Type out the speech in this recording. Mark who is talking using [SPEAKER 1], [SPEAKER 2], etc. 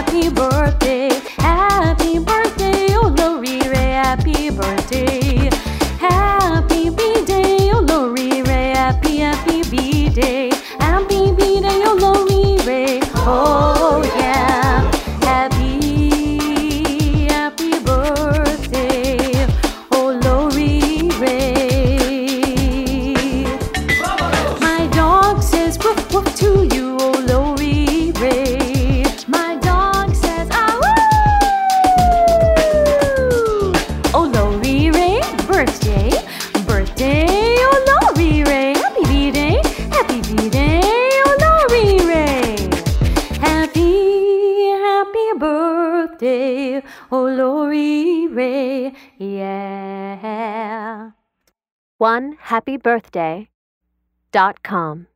[SPEAKER 1] happy birthday, oh Lori Ray, happy birthday. Happy B-Day, oh Lori Ray, happy B-Day. Happy B-Day, oh Lori Ray, oh yeah. Happy birthday, oh Lori Ray. My dog says woof woof to you, oh Lori Ray. My dog says ah woo. Oh Lori Ray, birthday, oh Lori Ray. Happy B-Day, oh Lori Ray. Happy birthday, oh Lori Ray, yeah.
[SPEAKER 2] OneHappyBirthday.com